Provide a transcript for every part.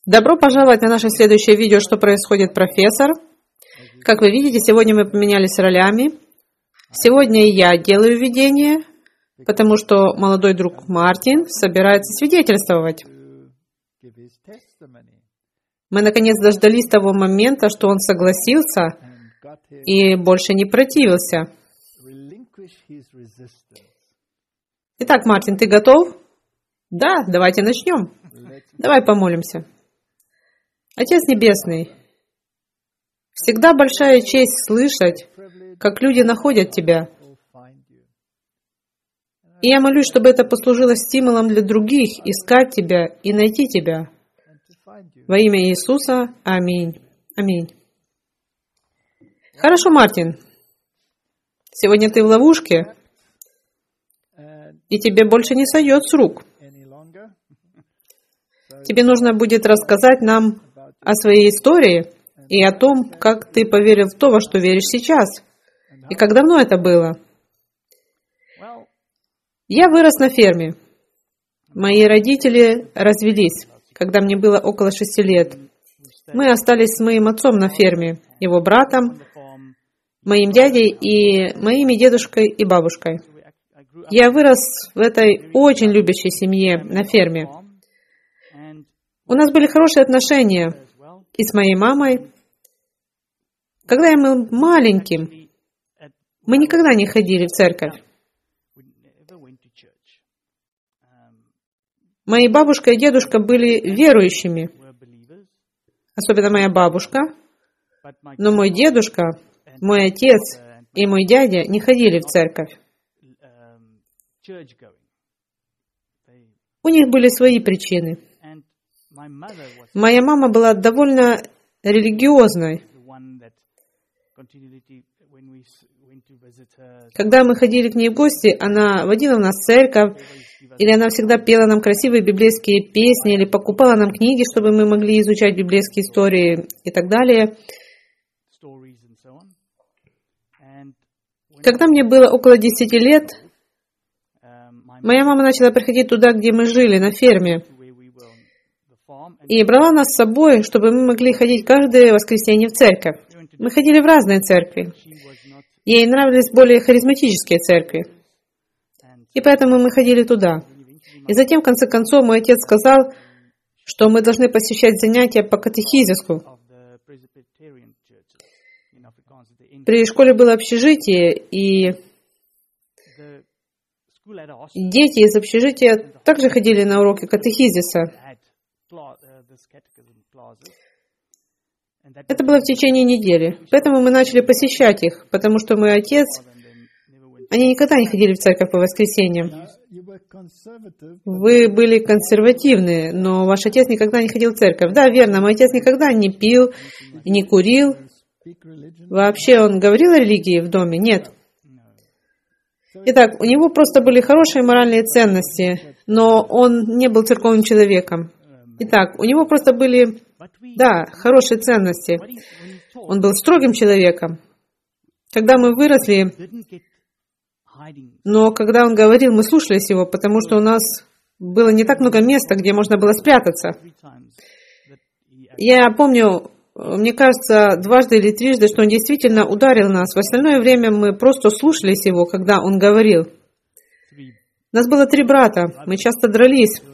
Добро пожаловать на наше следующее видео «Что происходит, профессор?». Как вы видите, сегодня мы поменялись ролями. Сегодня я делаю введение, потому что молодой друг Мартин собирается свидетельствовать. Мы наконец дождались того момента, что он согласился и больше не противился. Итак, Мартин, ты готов? Да, давайте начнем. Давай помолимся. Отец Небесный, всегда большая честь слышать, как люди находят Тебя. И я молюсь, чтобы это послужило стимулом для других искать Тебя и найти Тебя. Во имя Иисуса. Аминь. Аминь. Хорошо, Мартин. Сегодня ты в ловушке, и тебе больше не сойдет с рук. Тебе нужно будет рассказать нам о своей истории и о том, как ты поверил в то, во что веришь сейчас, и как давно это было. Я вырос на ферме. Мои родители развелись, когда мне было около 6 лет. Мы остались с моим отцом на ферме, его братом, моим дядей и моими дедушкой и бабушкой. Я вырос в этой очень любящей семье на ферме. У нас были хорошие отношения и с моей мамой. Когда я был маленьким, мы никогда не ходили в церковь. Мои бабушка и дедушка были верующими, особенно моя бабушка, но мой дедушка, мой отец и мой дядя не ходили в церковь. У них были свои причины. Моя мама была довольно религиозной. Когда мы ходили к ней в гости, она водила нас в церковь, или она всегда пела нам красивые библейские песни, или покупала нам книги, чтобы мы могли изучать библейские истории и так далее. Когда мне было около 10 лет, моя мама начала приходить туда, где мы жили, на ферме, и брала нас с собой, чтобы мы могли ходить каждое воскресенье в церковь. Мы ходили в разные церкви. Ей нравились более харизматические церкви. И поэтому мы ходили туда. И затем, в конце концов, мой отец сказал, что мы должны посещать занятия по катехизису. При школе было общежитие, и дети из общежития также ходили на уроки катехизиса. Это было в течение недели. Поэтому мы начали посещать их, потому что мой отец, они никогда не ходили в церковь по воскресеньям. Вы были консервативны, но ваш отец никогда не ходил в церковь. Да, верно, мой отец никогда не пил, не курил. Вообще он говорил о религии в доме? Нет. Итак, у него просто были хорошие моральные ценности, но он не был церковным человеком. Итак, у него просто были, да, хорошие ценности. Он был строгим человеком. Когда мы выросли, но когда он говорил, мы слушались его, потому что у нас было не так много места, где можно было спрятаться. Я помню, мне кажется, дважды или трижды, что он действительно ударил нас. В остальное время мы просто слушались его, когда он говорил. Нас было 3 брата, мы часто дрались.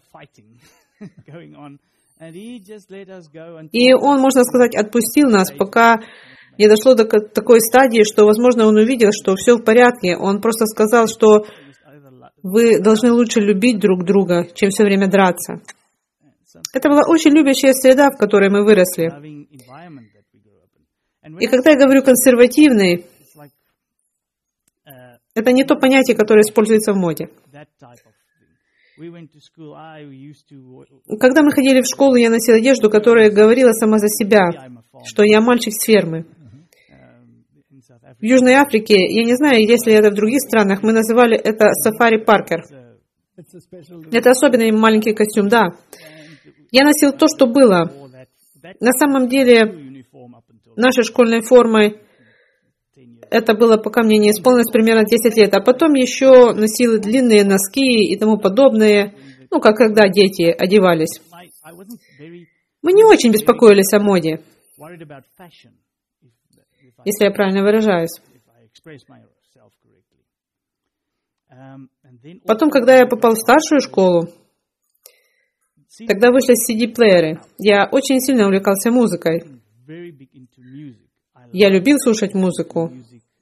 И он, можно сказать, отпустил нас, пока не дошло до такой стадии, что, возможно, он увидел, что все в порядке. Он просто сказал, что вы должны лучше любить друг друга, чем все время драться. Это была очень любящая среда, в которой мы выросли. И когда я говорю «консервативный», это не то понятие, которое используется в моде. Когда мы ходили в школу, я носила одежду, которая говорила сама за себя, что я мальчик с фермы. В Южной Африке, я не знаю, если это в других странах, мы называли это сафари-паркер. Это особенный маленький костюм, да. Я носил то, что было. На самом деле, нашей школьной формой это было, пока мне не исполнилось примерно 10 лет. А потом еще носила длинные носки и тому подобное. Ну, как когда дети одевались. Мы не очень беспокоились о моде, если я правильно выражаюсь. Потом, когда я попал в старшую школу, тогда вышли CD-плееры. Я очень сильно увлекался музыкой. Я любил слушать музыку.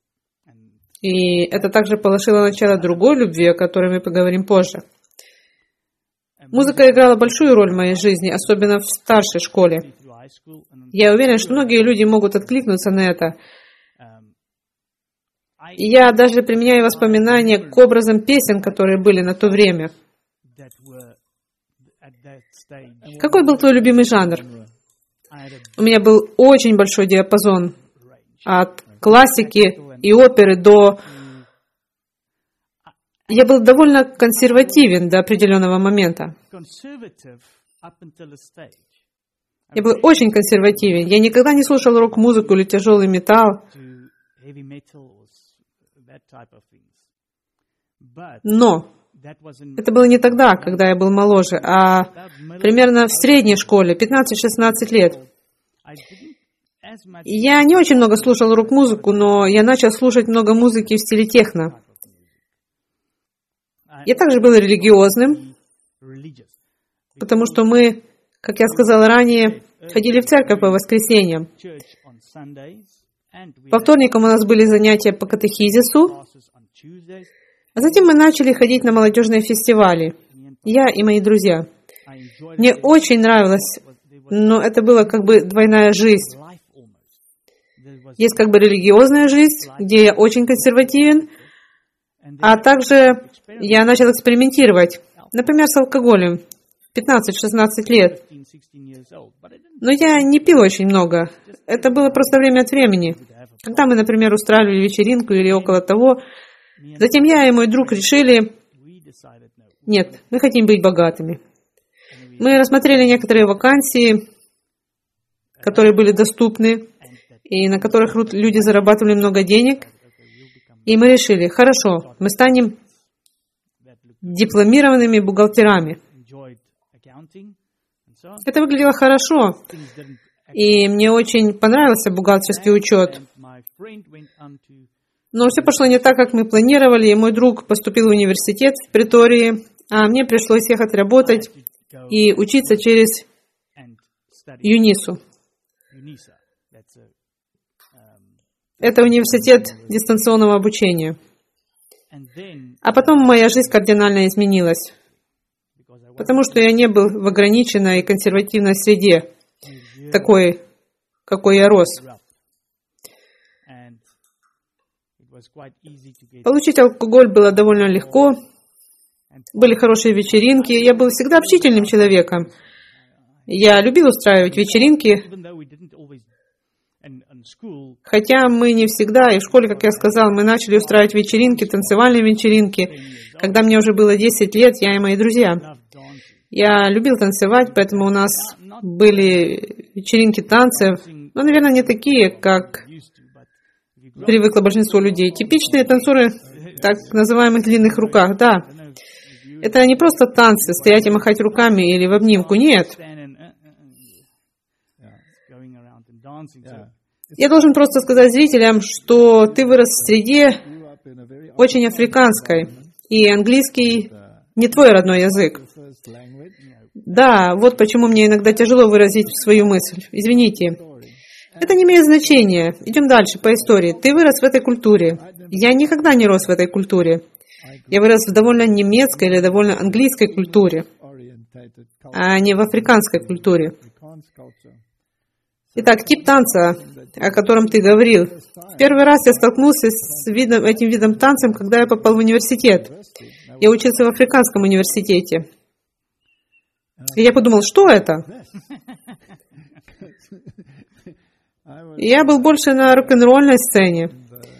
И это также положило начало другой любви, о которой мы поговорим позже. Музыка играла большую роль в моей жизни, особенно в старшей школе. Я уверен, что многие люди могут откликнуться на это. И я даже применяю воспоминания к образам песен, которые были на то время. Какой был твой любимый жанр? У меня был очень большой диапазон. От классики и оперы до... Я был довольно консервативен до определенного момента. Я был очень консервативен. Я никогда не слушал рок-музыку или тяжелый металл. Но это было не тогда, когда я был моложе, а примерно в средней школе, 15-16 лет. Я не очень много слушал рок-музыку, но я начал слушать много музыки в стиле техно. Я также был религиозным, потому что мы, как я сказал ранее, ходили в церковь по воскресеньям. По вторникам у нас были занятия по катехизису, а затем мы начали ходить на молодежные фестивали, я и мои друзья. Мне очень нравилось, но это была как бы двойная жизнь. Есть как бы религиозная жизнь, где я очень консервативен, а также я начал экспериментировать, например, с алкоголем, 15-16 лет. Но я не пил очень много. Это было просто время от времени. Когда мы, например, устраивали вечеринку или около того, затем я и мой друг решили, нет, мы хотим быть богатыми. Мы рассмотрели некоторые вакансии, которые были доступны, и на которых люди зарабатывали много денег. И мы решили, хорошо, мы станем дипломированными бухгалтерами. Это выглядело хорошо, и мне очень понравился бухгалтерский учет. Но все пошло не так, как мы планировали, и мой друг поступил в университет в Претории, а мне пришлось ехать работать и учиться через ЮНИСу. Это университет дистанционного обучения. А потом моя жизнь кардинально изменилась, потому что я не был в ограниченной и консервативной среде, такой, какой я рос. Получить алкоголь было довольно легко, были хорошие вечеринки, я был всегда общительным человеком. Я любил устраивать вечеринки, хотя мы не всегда, и в школе, как я сказал, мы начали устраивать вечеринки, танцевальные вечеринки. Когда мне уже было 10 лет, я и мои друзья. Я любил танцевать, поэтому у нас были вечеринки танцев, но, наверное, не такие, как привыкло большинство людей. Типичные танцоры в так называемых длинных руках, да. Это не просто танцы, стоять и махать руками или в обнимку, нет. Я должен просто сказать зрителям, что ты вырос в среде очень африканской, и английский не твой родной язык. Да, вот почему мне иногда тяжело выразить свою мысль. Извините. Это не имеет значения. Идем дальше по истории. Ты вырос в этой культуре. Я никогда не рос в этой культуре. Я вырос в довольно немецкой или довольно английской культуре, а не в африканской культуре. Итак, тип танца, о котором ты говорил. В первый раз я столкнулся с этим видом танцем, когда я попал в университет. Я учился в африканском университете. И я подумал, что это? Я был больше на рок-н-ролльной сцене.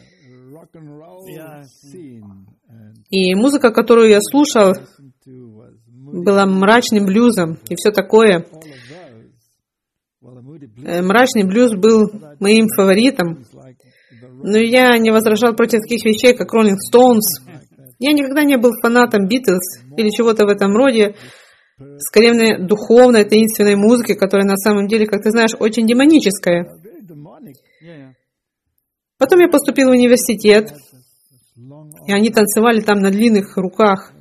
И музыка, которую я слушал, была мрачным блюзом и все такое. Мрачный блюз был моим фаворитом, но я не возражал против таких вещей, как Rolling Stones. Я никогда не был фанатом Beatles или чего-то в этом роде, скорее духовной, таинственной музыки, которая на самом деле, как ты знаешь, очень демоническая. Потом я поступил в университет, и они танцевали там на длинных руках.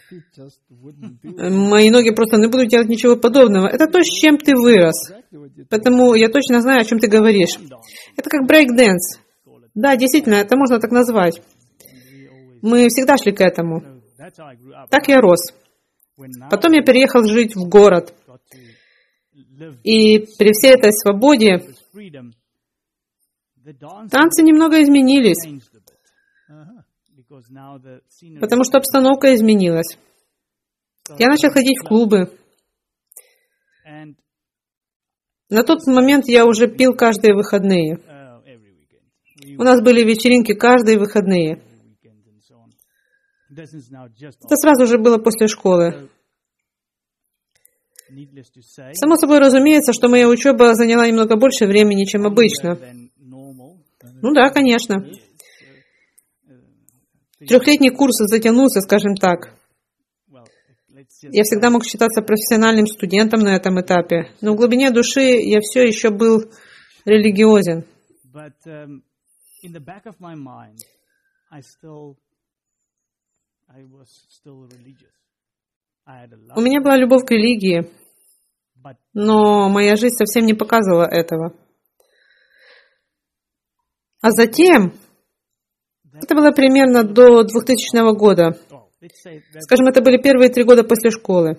Мои ноги просто не будут делать ничего подобного. Это то, с чем ты вырос. Поэтому я точно знаю, о чем ты говоришь. Это как брейк-дэнс. Да, действительно, это можно так назвать. Мы всегда шли к этому. Так я рос. Потом я переехал жить в город. И при всей этой свободе танцы немного изменились, потому что обстановка изменилась. Я начал ходить в клубы. На тот момент я уже пил каждые выходные. У нас были вечеринки каждые выходные. Это сразу же было после школы. Само собой разумеется, что моя учеба заняла немного больше времени, чем обычно. Ну да, конечно. 3-летний курс затянулся, скажем так. Я всегда мог считаться профессиональным студентом на этом этапе, но в глубине души я все еще был религиозен. У меня была любовь к религии, но моя жизнь совсем не показывала этого. А затем, это было примерно до 2000 года, скажем, это были первые 3 года после школы.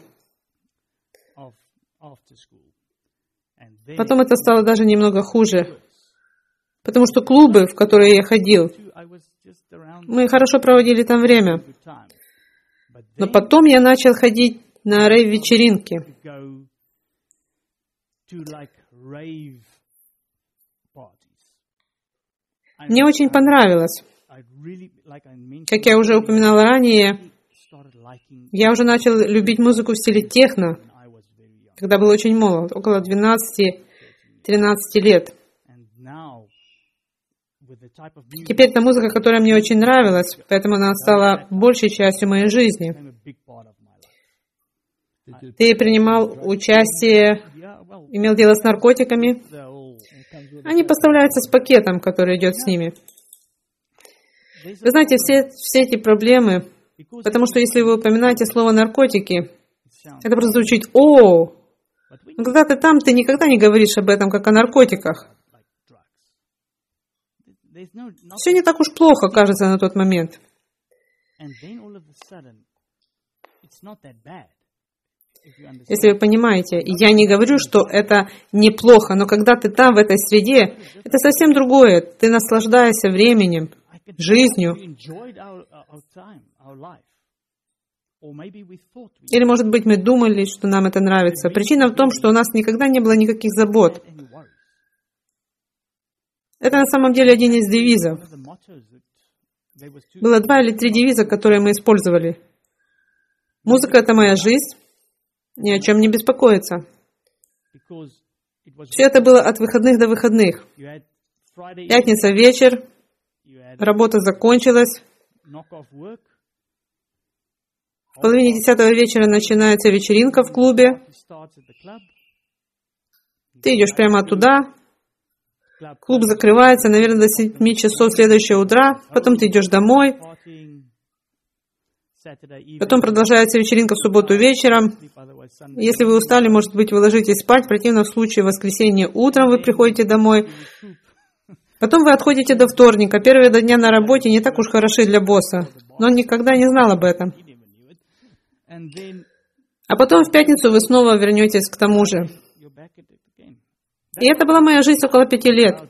Потом это стало даже немного хуже, потому что клубы, в которые я ходил, мы хорошо проводили там время. Но потом я начал ходить на рейв-вечеринки. Мне очень понравилось. Как я уже упоминала ранее, я уже начал любить музыку в стиле техно, когда был очень молод, около 12-13 лет. Теперь это музыка, которая мне очень нравилась, поэтому она стала большей частью моей жизни. Ты принимал участие, имел дело с наркотиками? Они поставляются с пакетом, который идет с ними. Вы знаете, все эти проблемы, потому что если вы упоминаете слово «наркотики», это просто звучит «О!». Но когда ты там, ты никогда не говоришь об этом, как о наркотиках. Все не так уж плохо, кажется, на тот момент. Если вы понимаете, я не говорю, что это неплохо, но когда ты там, в этой среде, это совсем другое. Ты наслаждаешься временем, жизнью. Или, может быть, мы думали, что нам это нравится. Причина в том, что у нас никогда не было никаких забот. Это на самом деле один из девизов. Было 2 или 3 девиза, которые мы использовали. Музыка — это моя жизнь, ни о чем не беспокоиться. Все это было от выходных до выходных. Пятница вечер, работа закончилась. В половине 10-го вечера начинается вечеринка в клубе. Ты идешь прямо туда. Клуб закрывается, наверное, до 7 часов следующего утра. Потом ты идешь домой. Потом продолжается вечеринка в субботу вечером. Если вы устали, может быть, вы ложитесь спать. В противном случае, в воскресенье утром вы приходите домой. Потом вы отходите до вторника. Первые 2 дня на работе не так уж хороши для босса. Но он никогда не знал об этом. А потом в пятницу вы снова вернетесь к тому же. И это была моя жизнь около 5 лет.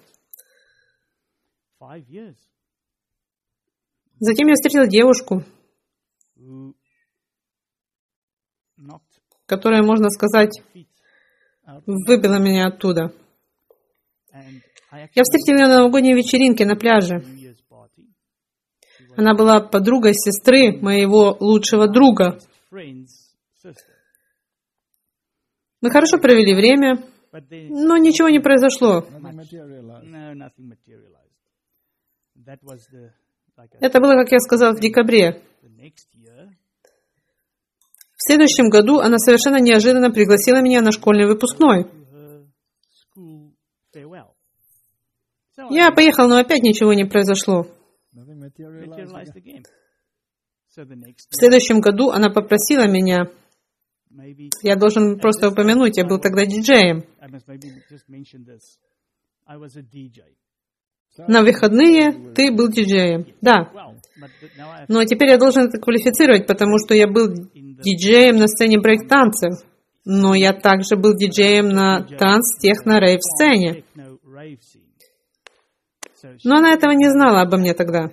Затем я встретил девушку, которая, можно сказать, выбила меня оттуда. Я встретил ее на новогодней вечеринке на пляже. Она была подругой сестры моего лучшего друга. Мы хорошо провели время, но ничего не произошло. Это было, как я сказал, в декабре. В следующем году она совершенно неожиданно пригласила меня на школьный выпускной. Я поехал, но опять ничего не произошло. В следующем году она попросила меня, я должен просто упомянуть, я был тогда диджеем. На выходные ты был диджеем. Да. Но теперь я должен это квалифицировать, потому что я был диджеем на сцене брейк-танцев. Но я также был диджеем на транс-техно-рейв-сцене. Но она этого не знала обо мне тогда.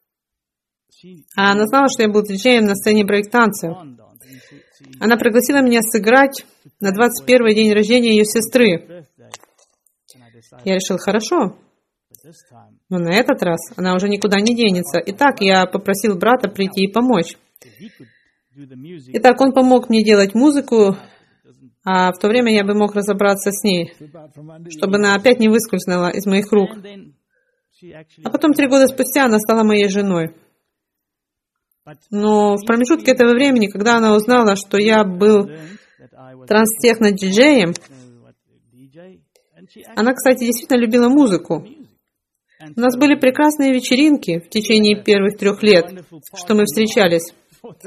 А она знала, что я был диджеем на сцене брейк-танцев. Она пригласила меня сыграть на 21-й день рождения ее сестры. Я решил, хорошо. Но на этот раз она уже никуда не денется. Итак, я попросил брата прийти и помочь. Итак, он помог мне делать музыку, а в то время я бы мог разобраться с ней, чтобы она опять не выскользнула из моих рук. А потом 3 года спустя она стала моей женой. Но в промежутке этого времени, когда она узнала, что я был транс-техно-диджеем, она, кстати, действительно любила музыку. У нас были прекрасные вечеринки в течение первых 3 лет, что мы встречались.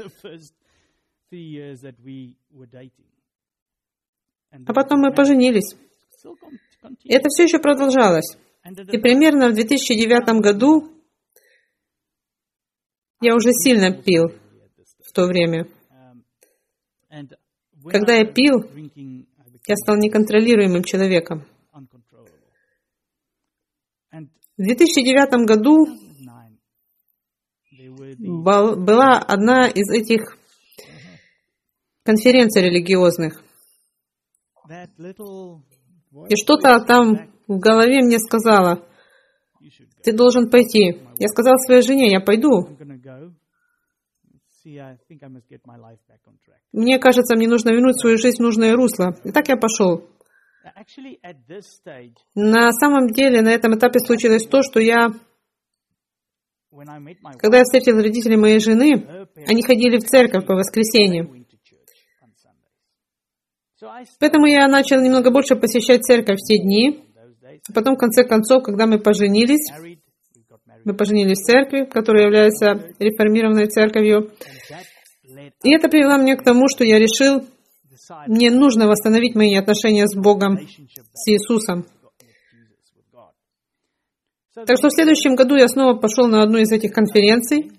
А потом мы поженились. И это все еще продолжалось. И примерно в 2009 году я уже сильно пил в то время. Когда я пил, я стал неконтролируемым человеком. В 2009 году была одна из этих конференций религиозных. И что-то там в голове мне сказала, ты должен пойти. Я сказал своей жене, я пойду. Мне кажется, мне нужно вернуть свою жизнь в нужное русло. И так я пошел. На самом деле, на этом этапе случилось то, что когда я встретил родителей моей жены, они ходили в церковь по воскресеньям. Поэтому я начал немного больше посещать церковь в те дни. А потом, в конце концов, когда мы поженились в церкви, которая является реформированной церковью. И это привело меня к тому, что я решил, мне нужно восстановить мои отношения с Богом, с Иисусом. Так что в следующем году я снова пошел на одну из этих конференций.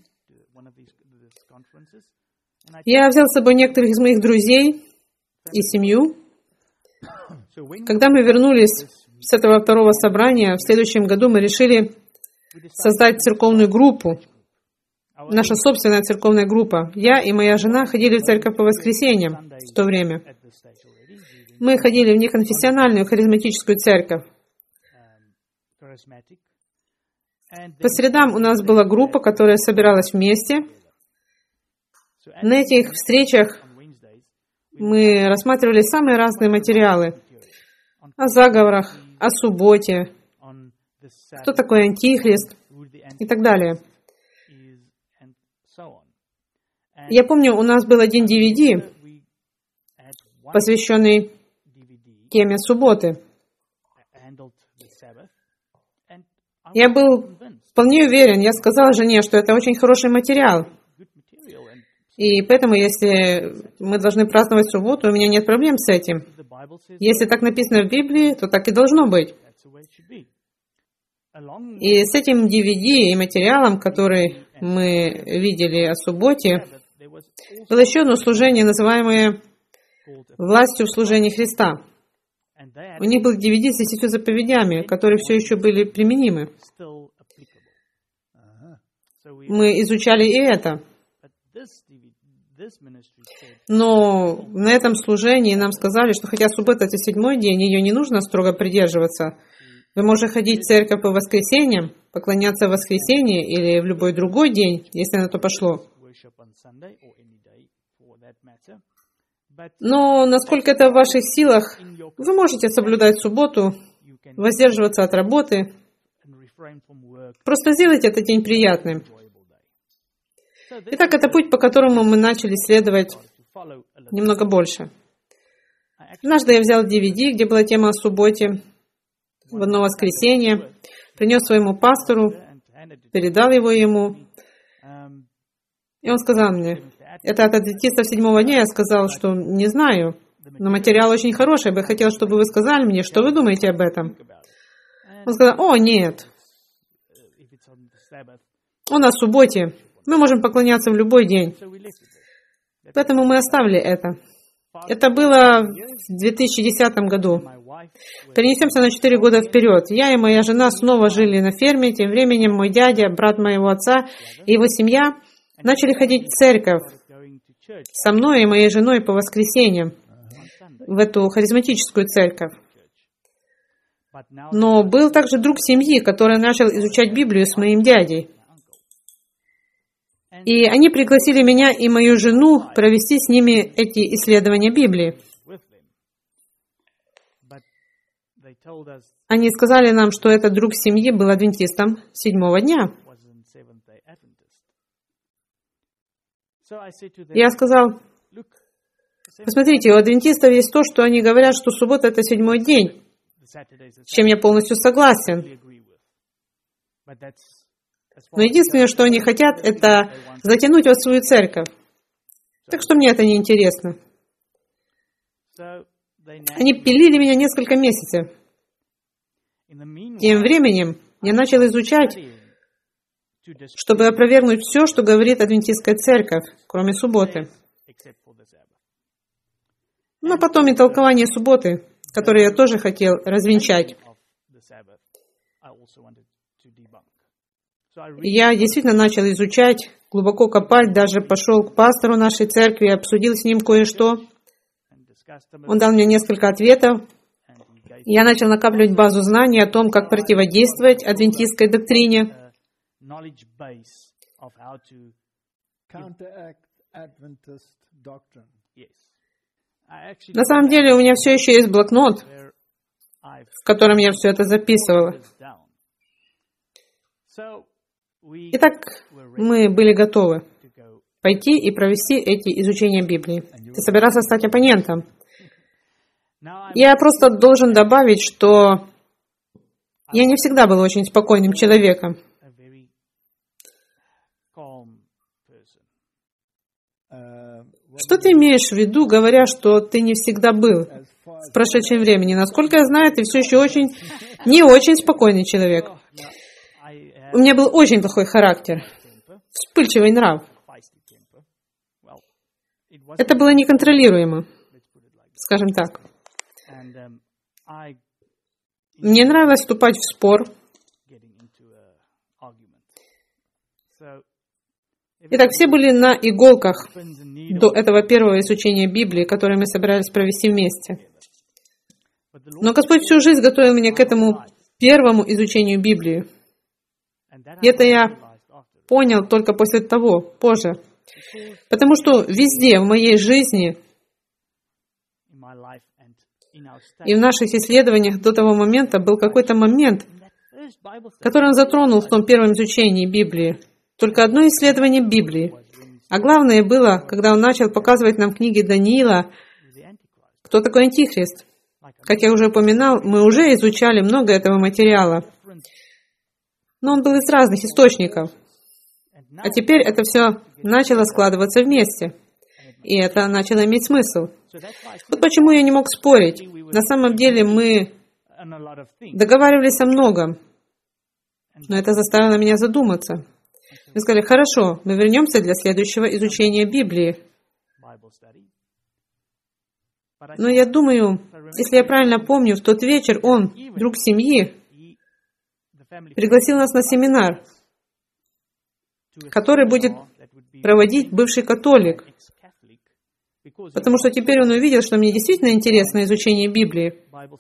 Я взял с собой некоторых из моих друзей и семью. Когда мы вернулись с этого второго собрания, в следующем году мы решили создать церковную группу. Наша собственная церковная группа. Я и моя жена ходили в церковь по воскресеньям в то время. Мы ходили в неконфессиональную харизматическую церковь. По средам у нас была группа, которая собиралась вместе. На этих встречах мы рассматривали самые разные материалы о заговорах, о субботе, кто такой антихрист и так далее. Я помню, у нас был один DVD, посвященный теме субботы. Я был вполне уверен, я сказал жене, что это очень хороший материал. И поэтому, если мы должны праздновать субботу, у меня нет проблем с этим. Если так написано в Библии, то так и должно быть. И с этим DVD и материалом, который мы видели о субботе, было еще одно служение, называемое «Властью в служении Христа». У них был DVD с 10 заповедями, которые все еще были применимы. Мы изучали и это. Но на этом служении нам сказали, что хотя суббота — это 7-й день, ее не нужно строго придерживаться. Вы можете ходить в церковь по воскресеньям, поклоняться в воскресенье или в любой другой день, если на то пошло. Но насколько это в ваших силах, вы можете соблюдать субботу, воздерживаться от работы. Просто сделайте этот день приятным. Итак, это путь, по которому мы начали следовать немного больше. Однажды я взял DVD, где была тема о субботе, в одно воскресенье, принес своему пастору, передал его ему, и он сказал мне, это от адвентистов седьмого дня. Я сказал, что не знаю, но материал очень хороший, я бы хотел, чтобы вы сказали мне, что вы думаете об этом. Он сказал, о, нет, он о субботе, мы можем поклоняться в любой день. Поэтому мы оставили это. Это было в 2010 году. Перенесемся на 4 года вперед. Я и моя жена снова жили на ферме. Тем временем мой дядя, брат моего отца и его семья начали ходить в церковь со мной и моей женой по воскресеньям в эту харизматическую церковь. Но был также друг семьи, который начал изучать Библию с моим дядей. И они пригласили меня и мою жену провести с ними эти исследования Библии. Они сказали нам, что этот друг семьи был адвентистом седьмого дня. Я сказал, посмотрите, у адвентистов есть то, что они говорят, что суббота — это седьмой день, с чем я полностью согласен. Но единственное, что они хотят, это затянуть вас в свою церковь. Так что мне это не интересно. Они пилили меня несколько месяцев. Тем временем я начал изучать, чтобы опровергнуть все, что говорит адвентистская церковь, кроме субботы. Но потом и толкование субботы, которое я тоже хотел развенчать. Я действительно начал изучать, глубоко копать, даже пошел к пастору нашей церкви, обсудил с ним кое-что. Он дал мне несколько ответов. Я начал накапливать базу знаний о том, как противодействовать адвентистской доктрине. На самом деле у меня все еще есть блокнот, в котором я все это записывала. Итак, мы были готовы пойти и провести эти изучения Библии. Ты собирался стать оппонентом. Я просто должен добавить, что я не всегда был очень спокойным человеком. Что ты имеешь в виду, говоря, что ты не всегда был в прошедшем времени? Насколько я знаю, ты все еще не очень спокойный человек. У меня был очень плохой характер, вспыльчивый нрав. Это было неконтролируемо, скажем так. Мне нравилось вступать в спор. Итак, все были на иголках до этого первого изучения Библии, которое мы собирались провести вместе. Но Господь всю жизнь готовил меня к этому первому изучению Библии. И это я понял только после того, позже. Потому что везде в моей жизни и в наших исследованиях до того момента был какой-то момент, который он затронул в том первом изучении Библии. Только одно исследование Библии. А главное было, когда он начал показывать нам книги Даниила, кто такой Антихрист. Как я уже упоминал, мы уже изучали много этого материала. Но он был из разных источников. А теперь это все начало складываться вместе. И это начало иметь смысл. Вот почему я не мог спорить. На самом деле мы договаривались о многом. Но это заставило меня задуматься. Мы сказали, хорошо, мы вернемся для следующего изучения Библии. Но я думаю, если я правильно помню, в тот вечер он, друг семьи, пригласил нас на семинар, который будет проводить бывший католик. Потому что теперь он увидел, что мне действительно интересно изучение Библии.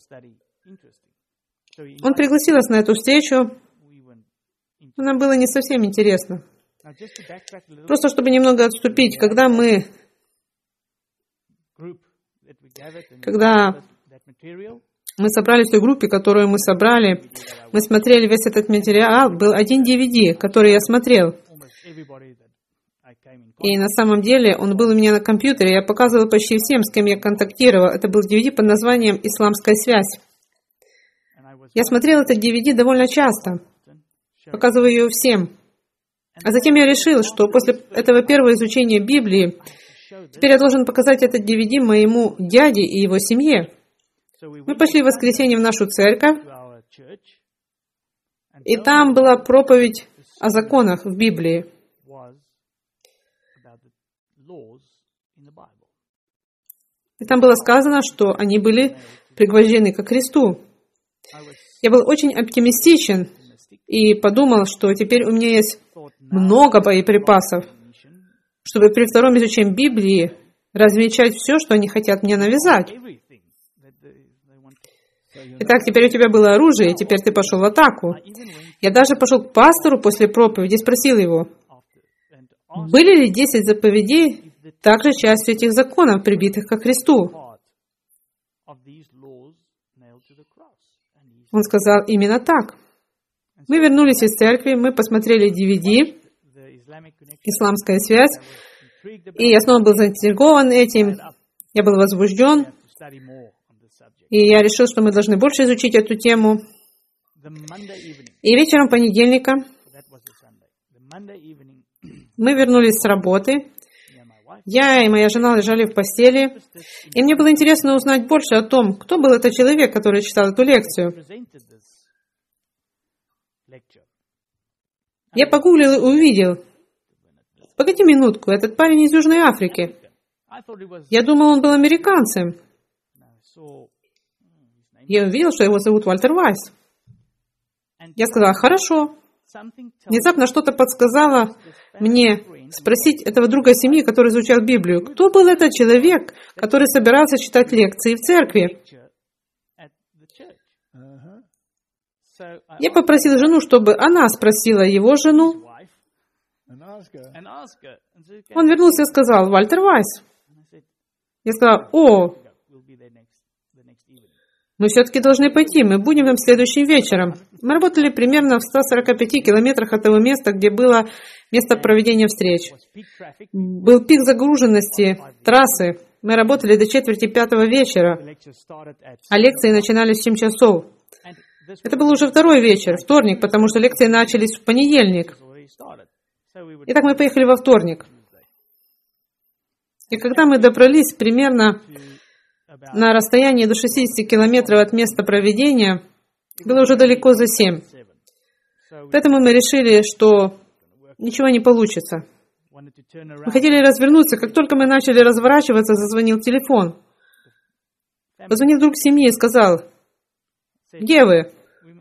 Он пригласил нас на эту встречу. Нам было не совсем интересно. Просто чтобы немного отступить, когда мы собрались в той группе, которую мы собрали, мы смотрели весь этот материал, был один DVD, который я смотрел. И на самом деле он был у меня на компьютере. Я показывала почти всем, с кем я контактировал. Это был DVD под названием «Исламская связь». Я смотрел этот DVD довольно часто. Показываю ее всем. А затем я решил, что после этого первого изучения Библии теперь я должен показать этот DVD моему дяде и его семье. Мы пошли в воскресенье в нашу церковь, и там была проповедь о законах в Библии. И там было сказано, что они были пригвождены ко кресту. Я был очень оптимистичен и подумал, что теперь у меня есть много боеприпасов, чтобы при втором изучении Библии размечать все, что они хотят мне навязать. Итак, теперь у тебя было оружие, и теперь ты пошел в атаку. Я даже пошел к пастору после проповеди и спросил его, были ли 10 заповедей также частью этих законов, прибитых ко кресту? Он сказал, именно так. Мы вернулись из церкви, мы посмотрели DVD, «Исламская связь», и я снова был заинтригован этим, я был возбужден, и я решил, что мы должны больше изучить эту тему. И вечером понедельника мы вернулись с работы. Я и моя жена лежали в постели, и мне было интересно узнать больше о том, кто был этот человек, который читал эту лекцию. Я погуглил и увидел. Погоди минутку, этот парень из Южной Африки. Я думал, он был американцем. Я увидел, что его зовут Вальтер Вайс. Я сказала, хорошо. Внезапно что-то подсказало мне спросить этого друга семьи, который изучал Библию, кто был этот человек, который собирался читать лекции в церкви. Я попросил жену, чтобы она спросила его жену. Он вернулся и сказал, Вальтер Вайс. Я сказала, о, мы все-таки должны пойти, мы будем там следующим вечером. Мы работали примерно в 145 километрах от того места, где было место проведения встреч. Был пик загруженности трассы. Мы работали до 4:45 вечера, а лекции начинались в 7 часов. Это был уже второй вечер, вторник, потому что лекции начались в понедельник. Итак, мы поехали во вторник. И когда мы добрались примерно на расстоянии до 60 километров от места проведения, было уже далеко за 7. Поэтому мы решили, что ничего не получится. Мы хотели развернуться. Как только мы начали разворачиваться, зазвонил телефон. Позвонил друг семьи и сказал, где вы?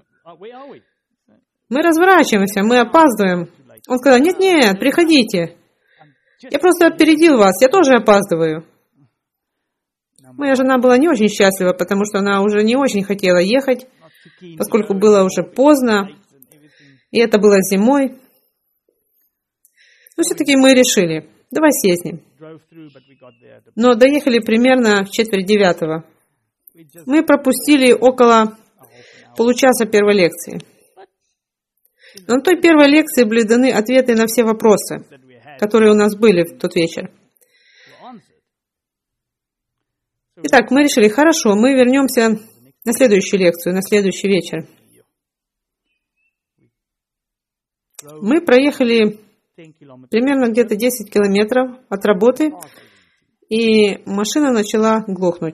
Мы разворачиваемся, мы опаздываем. Он сказал, нет, приходите. Я просто опередил вас, я тоже опаздываю. Моя жена была не очень счастлива, потому что она уже не очень хотела ехать, поскольку было уже поздно, и это было зимой. Но все-таки мы решили, давай съездим. Но доехали примерно в 8:45. Мы пропустили около получаса первой лекции. Но на той первой лекции были даны ответы на все вопросы, которые у нас были в тот вечер. Итак, мы решили, хорошо, мы вернемся на следующую лекцию, на следующий вечер. Мы проехали примерно где-то 10 километров от работы, и машина начала глохнуть.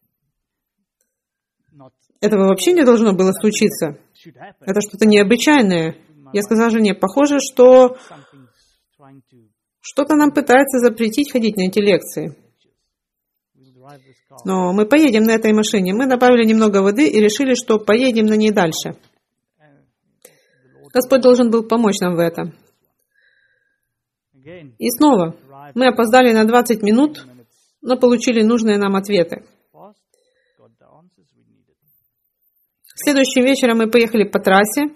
Этого вообще не должно было случиться. Это что-то необычайное. Я сказала жене, похоже, что что-то нам пытается запретить ходить на эти лекции. Но мы поедем на этой машине. Мы добавили немного воды и решили, что поедем на ней дальше. Господь должен был помочь нам в этом. И снова, мы опоздали на 20 минут, но получили нужные нам ответы. Следующим вечером мы поехали по трассе.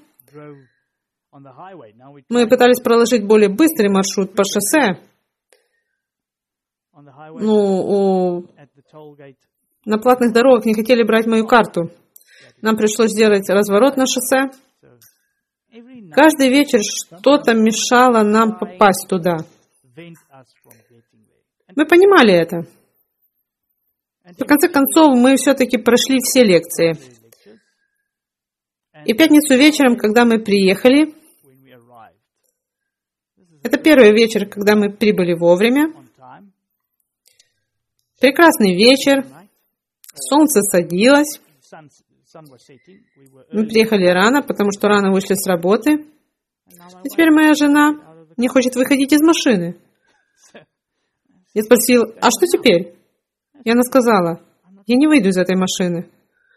Мы пытались проложить более быстрый маршрут по шоссе. На платных дорогах не хотели брать мою карту. Нам пришлось сделать разворот на шоссе. Каждый вечер что-то мешало нам попасть туда. Мы понимали это. В конце концов, мы все-таки прошли все лекции. И в пятницу вечером, когда мы приехали, это первый вечер, когда мы прибыли вовремя. Прекрасный вечер, солнце садилось. Мы приехали рано, потому что рано вышли с работы. И теперь моя жена не хочет выходить из машины. Я спросил, а что теперь? И она сказала, я не выйду из этой машины.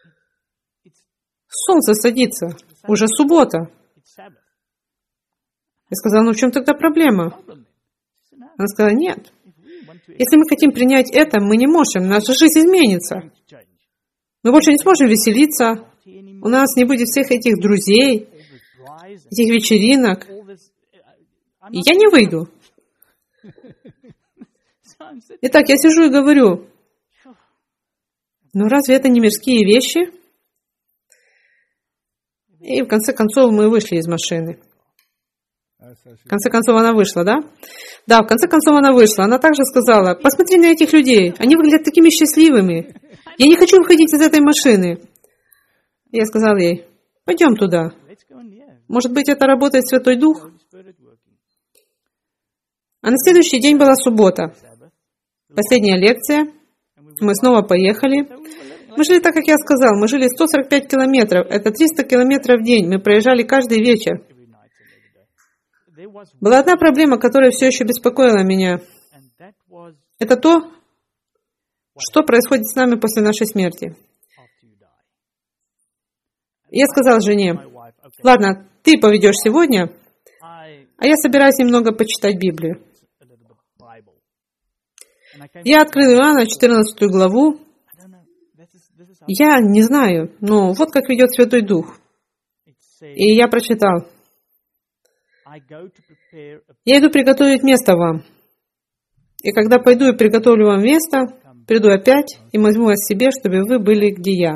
Солнце садится, уже суббота. Я сказала, ну в чем тогда проблема? Она сказала, нет. Если мы хотим принять это, мы не можем, наша жизнь изменится. Мы больше не сможем веселиться, у нас не будет всех этих друзей, этих вечеринок. И я не выйду. Итак, я сижу и говорю, ну разве это не мирские вещи? И в конце концов мы вышли из машины. В конце концов она вышла, да? Да, в конце концов она вышла. Она также сказала, посмотри на этих людей, они выглядят такими счастливыми. Я не хочу выходить из этой машины. И я сказал ей, пойдем туда. Может быть, это работает Святой Дух? А на следующий день была суббота. Последняя лекция. Мы снова поехали. Мы жили так, как я сказал. Мы жили 145 километров. Это 300 километров в день. Мы проезжали каждый вечер. Была одна проблема, которая все еще беспокоила меня. Это то, что происходит с нами после нашей смерти. Я сказал жене, ладно, ты поведешь сегодня, а я собираюсь немного почитать Библию. Я открыл Иоанна 14 главу. Я не знаю, но вот как ведет Святой Дух. И я прочитал. Я иду приготовить место вам. И когда пойду и приготовлю вам место, приду опять и возьму вас себе, чтобы вы были, где я.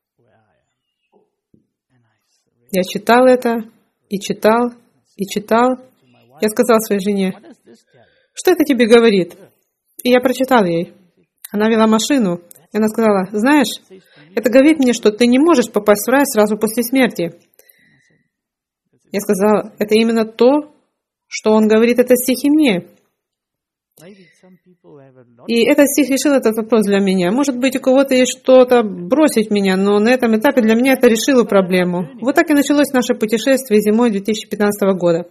Я читал это, и читал, и читал. Я сказал своей жене, что это тебе говорит? И я прочитал ей. Она вела машину, и она сказала, знаешь, это говорит мне, что ты не можешь попасть в рай сразу после смерти. Я сказал, это именно то, что он говорит, это стих и мне. И этот стих решил этот вопрос для меня. Может быть, у кого-то есть что-то бросить меня, но на этом этапе для меня это решило проблему. Вот так и началось наше путешествие зимой 2015 года.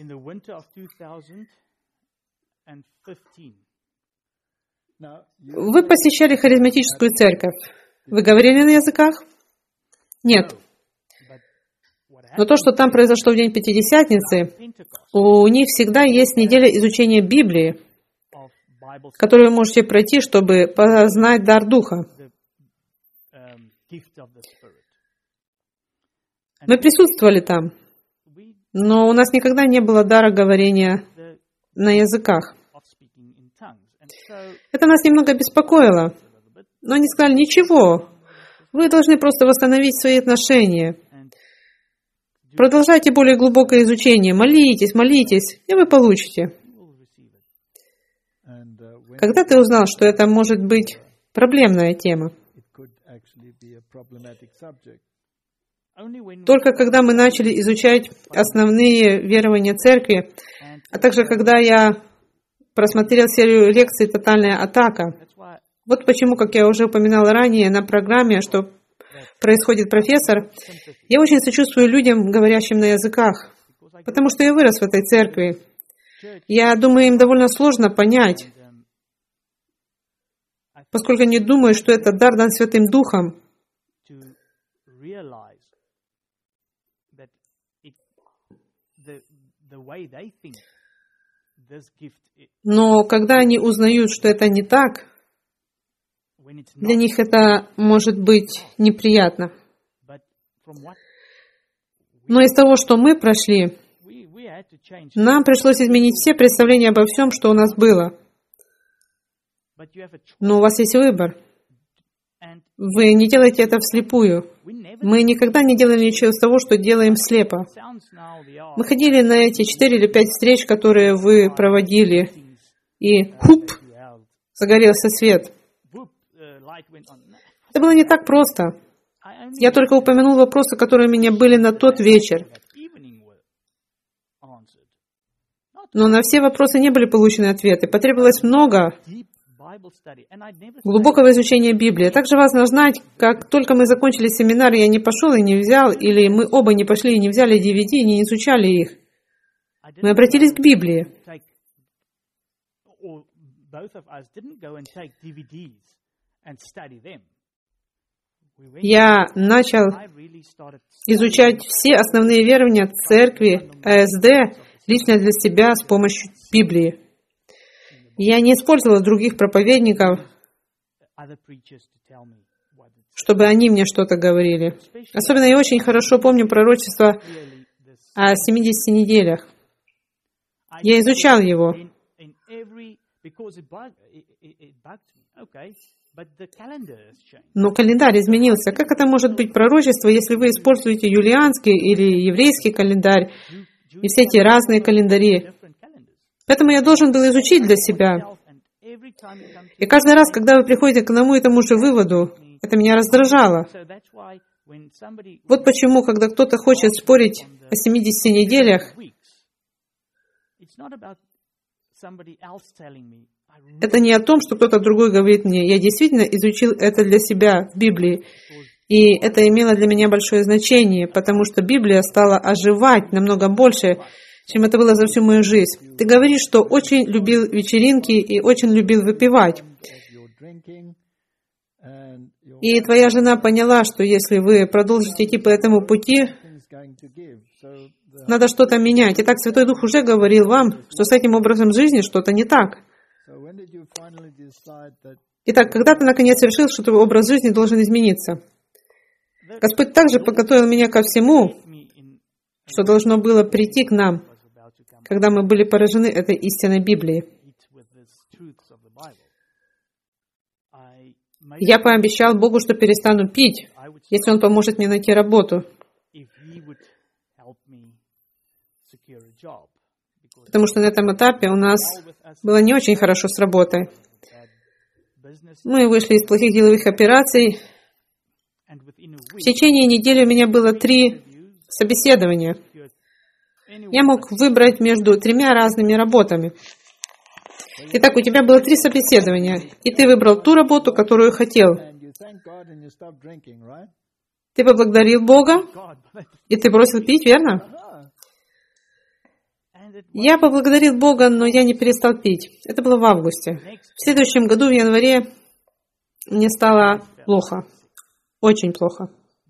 Вы посещали харизматическую церковь. Вы говорили на языках? Нет. Но то, что там произошло в день Пятидесятницы, у них всегда есть неделя изучения Библии, которую вы можете пройти, чтобы познать дар Духа. Мы присутствовали там, но у нас никогда не было дара говорения на языках. Это нас немного беспокоило, но они сказали, ничего, вы должны просто восстановить свои отношения. Продолжайте более глубокое изучение, молитесь, молитесь, и вы получите. Когда ты узнал, что это может быть проблемная тема? Только когда мы начали изучать основные верования церкви, а также когда я просмотрел серию лекций «Тотальная атака». Вот почему, как я уже упоминала ранее на программе, что происходит профессор, я очень сочувствую людям, говорящим на языках, потому что я вырос в этой церкви. Я думаю, им довольно сложно понять, поскольку они думают, что это дар дан Святым Духом. Но когда они узнают, что это не так, для них это может быть неприятно. Но из того, что мы прошли, нам пришлось изменить все представления обо всем, что у нас было. Но у вас есть выбор. Вы не делаете это вслепую. Мы никогда не делали ничего из того, что делаем слепо. Мы ходили на эти 4 или 5 встреч, которые вы проводили. и хуп, загорелся свет. Это было не так просто. Я только упомянул вопросы, которые у меня были на тот вечер. Но на все вопросы не были получены ответы. Потребовалось много глубокого изучения Библии. Также важно знать, как только мы закончили семинар, я не пошел и не взял, или мы оба не пошли и не взяли DVD, и не изучали их. Мы обратились к Библии. Я начал изучать все основные верования церкви АСД лично для себя с помощью Библии. Я не использовал других проповедников, чтобы они мне что-то говорили. Особенно я очень хорошо помню пророчество о 70 неделях. Я изучал его. Но календарь изменился. Как это может быть пророчество, если вы используете юлианский или еврейский календарь и все эти разные календари? Поэтому я должен был изучить для себя. И каждый раз, когда вы приходите к одному и тому же выводу, это меня раздражало. Вот почему, когда кто-то хочет спорить о 70 неделях, это не о том, что кто-то другой говорит мне. Я действительно изучил это для себя в Библии. И это имело для меня большое значение, потому что Библия стала оживать намного больше, чем это было за всю мою жизнь. Ты говоришь, что очень любил вечеринки и очень любил выпивать. И твоя жена поняла, что если вы продолжите идти по этому пути, надо что-то менять. Итак, Святой Дух уже говорил вам, что с этим образом жизни что-то не так. Итак, когда ты наконец решил, что твой образ жизни должен измениться? Господь также подготовил меня ко всему, что должно было прийти к нам, когда мы были поражены этой истиной Библии. Я пообещал Богу, что перестану пить, если Он поможет мне найти работу. Потому что на этом этапе у нас было не очень хорошо с работой. Мы вышли из плохих деловых операций. В течение недели у меня было 3 собеседования. Я мог выбрать между 3 разными работами. Итак, у тебя было 3 собеседования, и ты выбрал ту работу, которую хотел. Ты поблагодарил Бога, и ты бросил пить, верно? Я поблагодарил Бога, но я не перестал пить. Это было в августе. В следующем году, в январе, мне стало плохо. Очень плохо.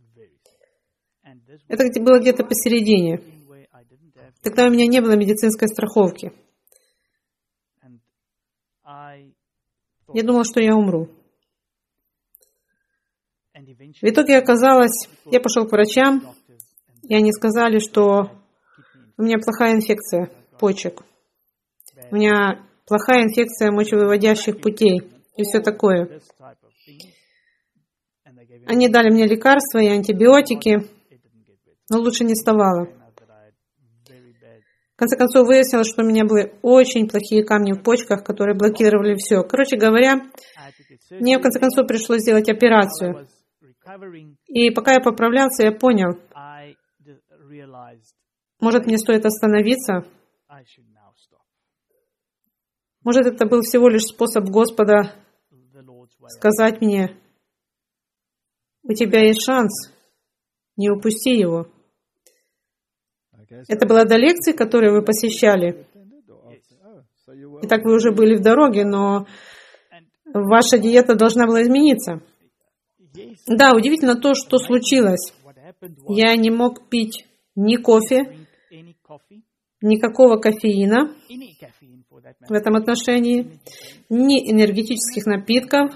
Это было где-то посередине. Тогда у меня не было медицинской страховки. Я думал, что я умру. В итоге оказалось, я пошел к врачам, и они сказали, что у меня плохая инфекция почек. У меня плохая инфекция мочевыводящих путей и все такое. Они дали мне лекарства и антибиотики, но лучше не ставало. В конце концов, выяснилось, что у меня были очень плохие камни в почках, которые блокировали все. Короче говоря, мне в конце концов пришлось сделать операцию. И пока я поправлялся, я понял, может, мне стоит остановиться? Может, это был всего лишь способ Господа сказать мне, у тебя есть шанс, не упусти его. Это была до лекции, которую вы посещали. Итак, вы уже были в дороге, но ваша диета должна была измениться. Да, удивительно то, что случилось. Я не мог пить ни кофе, никакого кофеина в этом отношении, ни энергетических напитков.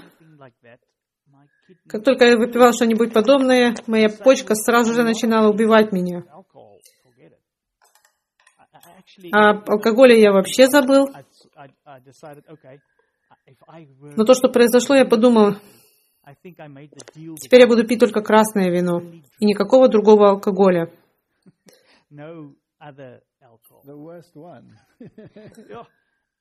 Как только я выпивал что-нибудь подобное, моя почка сразу же начинала убивать меня. А алкоголе я вообще забыл. Но то, что произошло, я подумал, теперь я буду пить только красное вино и никакого другого алкоголя.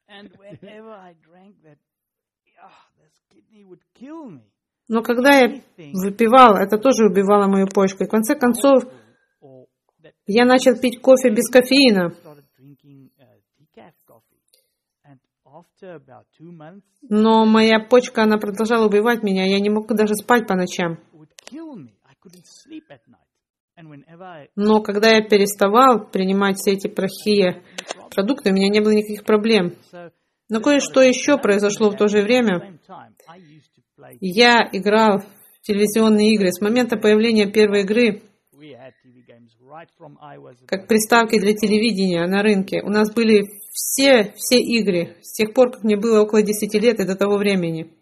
Но когда я выпивал, это тоже убивало мою почку. И в конце концов, я начал пить кофе без кофеина. Но моя почка, она продолжала убивать меня. Я не мог даже спать по ночам. Но когда я переставал принимать все эти плохие продукты, у меня не было никаких проблем. Но кое-что еще произошло в то же время. Я играл в телевизионные игры. С момента появления первой игры, как приставки для телевидения на рынке, у нас были все игры, с тех пор, как мне было около 10 лет и до того времени.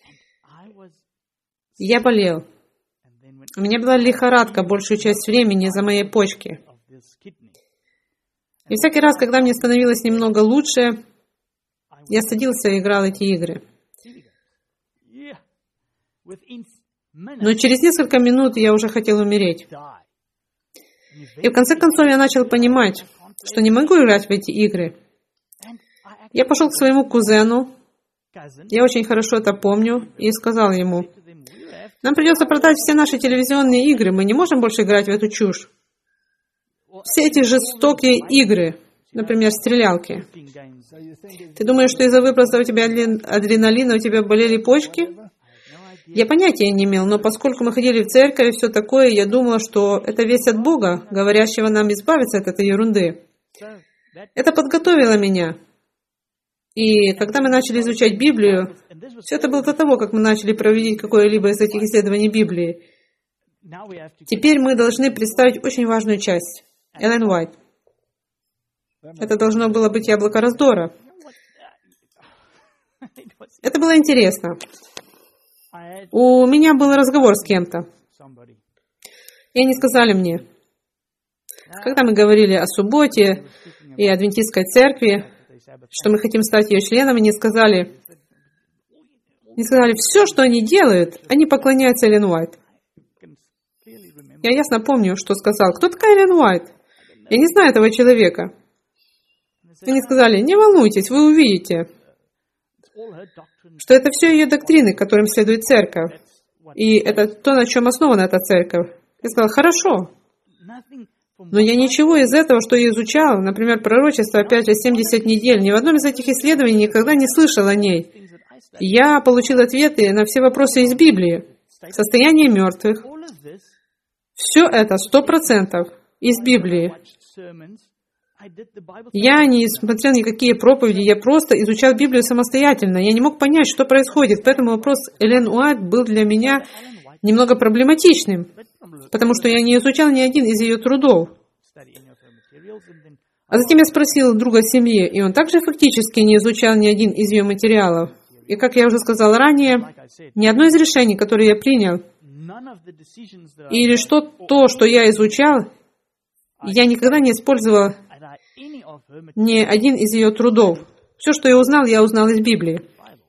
Я болел. У меня была лихорадка большую часть времени из-за моей почки. И всякий раз, когда мне становилось немного лучше, я садился и играл эти игры. Но через несколько минут я уже хотел умереть. И в конце концов я начал понимать, что не могу играть в эти игры. Я пошел к своему кузену, я очень хорошо это помню, и сказал ему: нам придется продать все наши телевизионные игры, мы не можем больше играть в эту чушь. Все эти жестокие игры, например, стрелялки. Ты думаешь, что из-за выброса у тебя адреналина у тебя болели почки? Я понятия не имел, но поскольку мы ходили в церковь и все такое, я думала, что это весть от Бога, говорящего нам избавиться от этой ерунды. Это подготовило меня. И когда мы начали изучать Библию, все это было до того, как мы начали проводить какое-либо из этих исследований Библии. Теперь мы должны представить очень важную часть. Эллен Уайт. Это должно было быть яблоко раздора. Это было интересно. У меня был разговор с кем-то. И они сказали мне, когда мы говорили о субботе и адвентистской церкви, что мы хотим стать ее членами, они сказали, все, что они делают, они поклоняются Эллен Уайт. Я ясно помню, что сказал, кто такая Эллен Уайт? Я не знаю этого человека. Они сказали, не волнуйтесь, вы увидите, что это все ее доктрины, которым следует церковь. И это то, на чем основана эта церковь. Я сказал, хорошо. Но я ничего из этого, что я изучал, например, пророчество, опять же, 70 недель, ни в одном из этих исследований никогда не слышал о ней. Я получил ответы на все вопросы из Библии. Состояние мертвых. Все это 100% из Библии. Я не смотрел никакие проповеди, я просто изучал Библию самостоятельно. Я не мог понять, что происходит, поэтому вопрос Эллен Уайт был для меня немного проблематичным, потому что я не изучал ни один из ее трудов. А затем я спросил друга семьи, и он также фактически не изучал ни один из ее материалов. И, как я уже сказал ранее, ни одно из решений, которые я принял, или то, что я изучал, я никогда не использовал ни один из ее трудов. Все, что я узнал из Библии.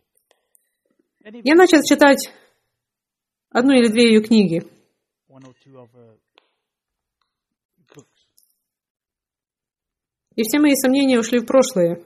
Я начал читать одну или две ее книги. И все мои сомнения ушли в прошлое.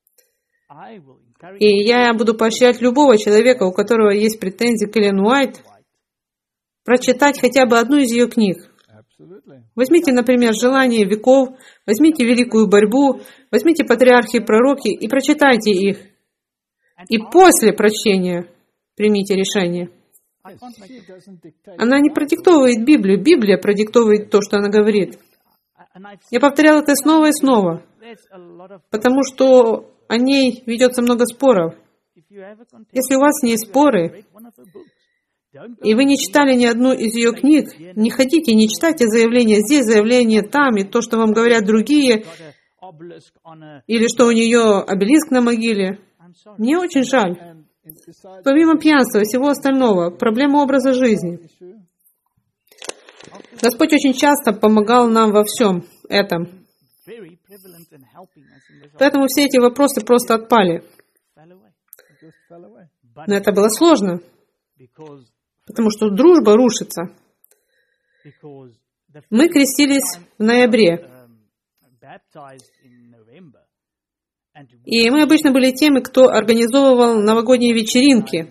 И я буду поощрять любого человека, у которого есть претензии к Эллен Уайт, прочитать хотя бы одну из ее книг. Возьмите, например, «Желание веков», возьмите «Великую борьбу», возьмите «Патриархи и пророки» и прочитайте их. И после прочтения примите решение. Она не продиктовывает Библию, Библия продиктовывает то, что она говорит. Я повторял это снова и снова, потому что о ней ведется много споров. Если у вас с ней споры, и вы не читали ни одну из ее книг, не ходите, не читайте заявления здесь, заявления там, и то, что вам говорят другие, или что у нее обелиск на могиле. Мне очень жаль. Помимо пьянства и всего остального, проблема образа жизни. Господь очень часто помогал нам во всем этом. Поэтому все эти вопросы просто отпали. Но это было сложно, потому что дружба рушится. Мы крестились в ноябре. И мы обычно были теми, кто организовывал новогодние вечеринки.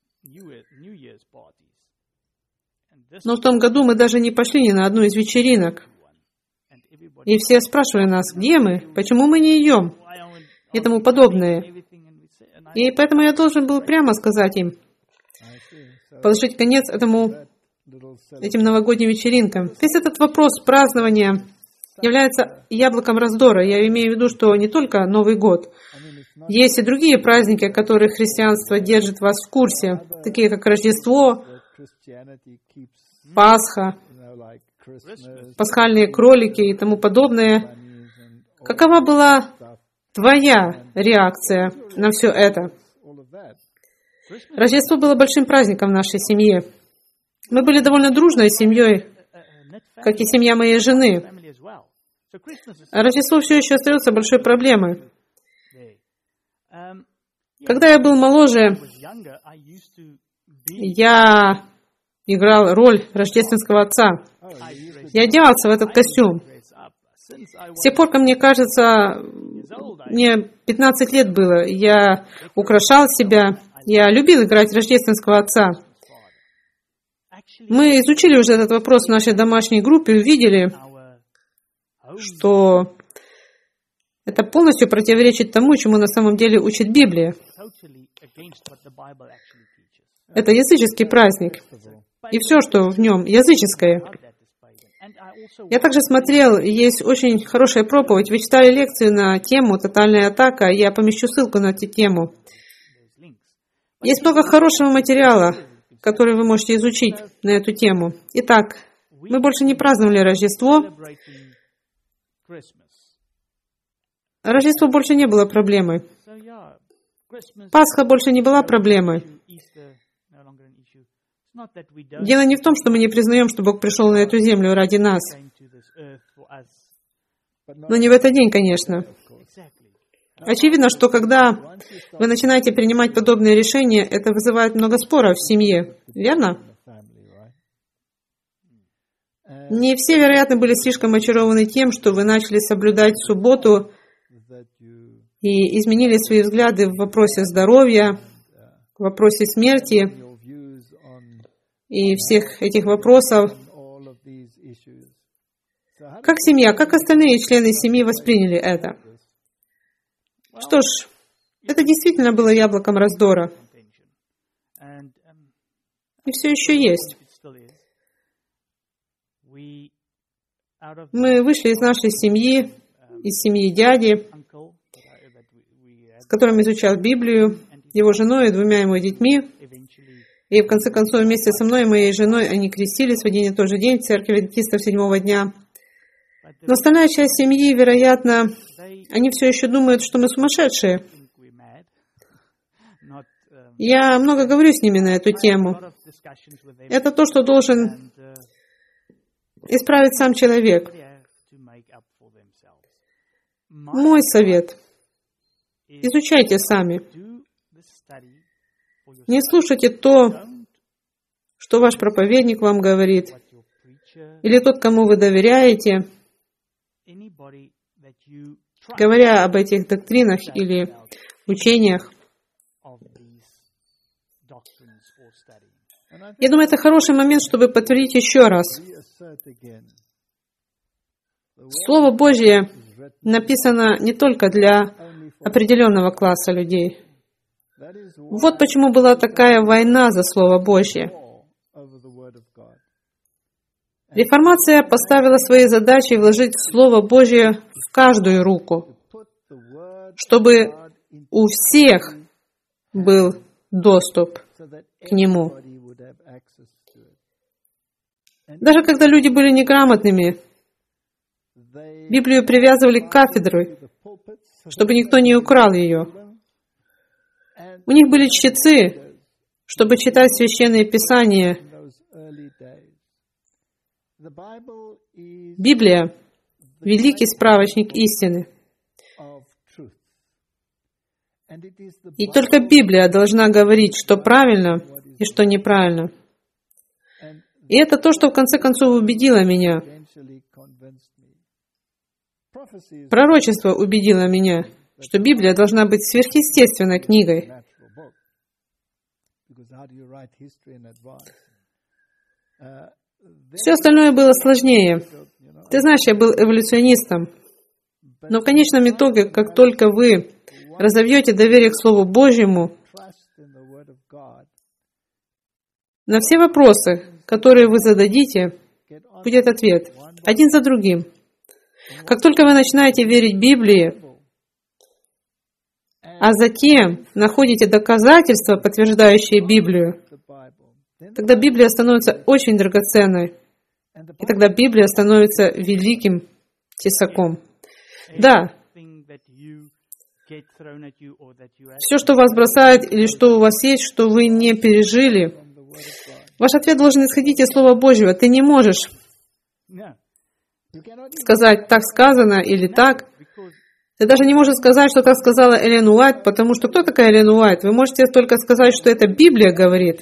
Но в том году мы даже не пошли ни на одну из вечеринок. И все спрашивали нас, где мы, почему мы не идем и тому подобное. И поэтому я должен был прямо сказать им, положить конец этим новогодним вечеринкам. Весь этот вопрос празднования является яблоком раздора. Я имею в виду, что не только Новый год. Есть и другие праздники, о которых христианство держит вас в курсе, такие как Рождество, Пасха, пасхальные кролики и тому подобное. Какова была твоя реакция на все это? Рождество было большим праздником в нашей семье. Мы были довольно дружной семьей, как и семья моей жены. А Рождество все еще остается большой проблемой. Когда я был моложе, я играл роль рождественского отца. Я одевался в этот костюм. С тех пор, как мне кажется, мне 15 лет было, я украшал себя, я любил играть рождественского отца. Мы изучили уже этот вопрос в нашей домашней группе и увидели, что это полностью противоречит тому, чему на самом деле учит Библия. Это языческий праздник. И все, что в нем языческое. Я также смотрел, есть очень хорошая проповедь. Вы читали лекцию на тему «Тотальная атака». Я помещу ссылку на эту тему. Есть много хорошего материала, который вы можете изучить на эту тему. Итак, мы больше не праздновали Рождество. Рождество больше не было проблемой. Пасха больше не была проблемой. Дело не в том, что мы не признаем, что Бог пришел на эту землю ради нас. Но не в этот день, конечно. Очевидно, что когда вы начинаете принимать подобные решения, это вызывает много споров в семье. Верно? Не все, вероятно, были слишком очарованы тем, что вы начали соблюдать субботу и изменили свои взгляды в вопросе здоровья, в вопросе смерти и всех этих вопросов. Как семья, как остальные члены семьи восприняли это? Что ж, это действительно было яблоком раздора. И все еще есть. Мы вышли из нашей семьи, из семьи дяди, с которым изучал Библию, его женой и 2 его детьми. И в конце концов вместе со мной и моей женой они крестились в один и тот же день в церкви адвентистов 7-го дня. Но остальная часть семьи, вероятно, они все еще думают, что мы сумасшедшие. Я много говорю с ними на эту тему. Это то, что должен исправить сам человек. Мой совет. Изучайте сами. Не слушайте то, что ваш проповедник вам говорит, или тот, кому вы доверяете, говоря об этих доктринах или учениях. Я думаю, это хороший момент, чтобы подтвердить еще раз. Слово Божье написано не только для определенного класса людей. Вот почему была такая война за Слово Божье. Реформация поставила своей задачей вложить Слово Божье в каждую руку, чтобы у всех был доступ к нему. Даже когда люди были неграмотными, Библию привязывали к кафедре, чтобы никто не украл ее. У них были чтецы, чтобы читать Священное Писание. Библия — великий справочник истины. И только Библия должна говорить, что правильно и что неправильно. И это то, что в конце концов убедило меня. Пророчество убедило меня. что Библия должна быть сверхъестественной книгой. Все остальное было сложнее. Ты знаешь, я был эволюционистом. Но в конечном итоге, как только вы разовьете доверие к Слову Божьему, на все вопросы, которые вы зададите, будет ответ, один за другим. Как только вы начинаете верить Библии, а затем находите доказательства, подтверждающие Библию, тогда Библия становится очень драгоценной. И тогда Библия становится великим тесаком. Да, все, что вас бросает, или что у вас есть, что вы не пережили, ваш ответ должен исходить из Слова Божьего. Ты не можешь сказать «так сказано» или «так». Ты даже не можешь сказать, что так сказала Эллен Уайт, потому что кто такая Эллен Уайт? Вы можете только сказать, что это Библия говорит.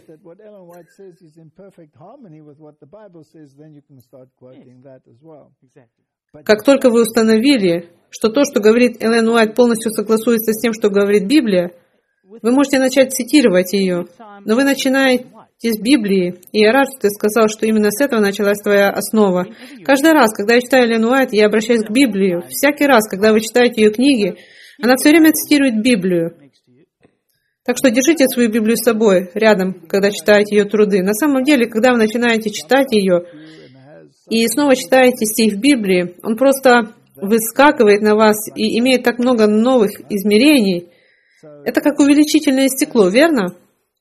Как только вы установили, что то, что говорит Эллен Уайт, полностью согласуется с тем, что говорит Библия, вы можете начать цитировать ее. Но вы начинаете с Библии, и я рад, что ты сказал, что именно с этого началась твоя основа. Каждый раз, когда я читаю Эллен Уайт, я обращаюсь к Библии. Всякий раз, когда вы читаете ее книги, она все время цитирует Библию. Так что держите свою Библию с собой, рядом, когда читаете ее труды. На самом деле, когда вы начинаете читать ее, и снова читаете стих в Библии, он просто выскакивает на вас и имеет так много новых измерений. Это как увеличительное стекло, верно?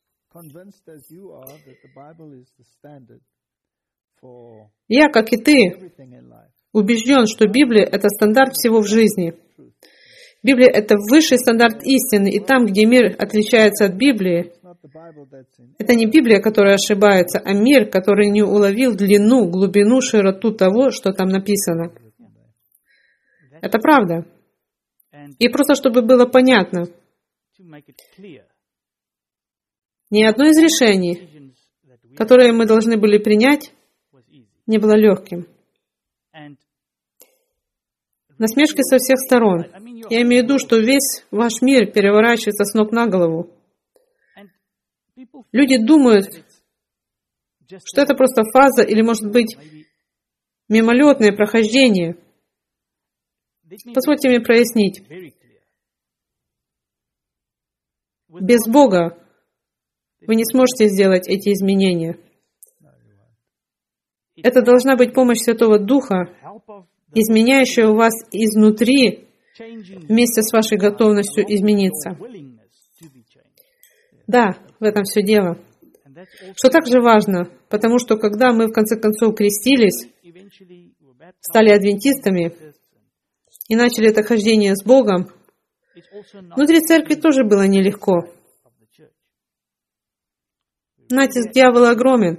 Я, как и ты, убежден, что Библия — это стандарт всего в жизни. Библия — это высший стандарт истины, и там, где мир отличается от Библии, это не Библия, которая ошибается, а мир, который не уловил длину, глубину, широту того, что там написано. Это правда. И просто, чтобы было понятно, ни одно из решений, которые мы должны были принять, не было легким. Насмешки со всех сторон. Я имею в виду, что весь ваш мир переворачивается с ног на голову. Люди думают, что это просто фаза или, может быть, мимолетное прохождение. Позвольте мне прояснить. Без Бога вы не сможете сделать эти изменения. Это должна быть помощь Святого Духа, изменяющая вас изнутри вместе с вашей готовностью измениться. Да, в этом все дело. Что также важно, потому что когда мы в конце концов крестились, стали адвентистами и начали это хождение с Богом, внутри церкви тоже было нелегко. Натиск дьявола огромен.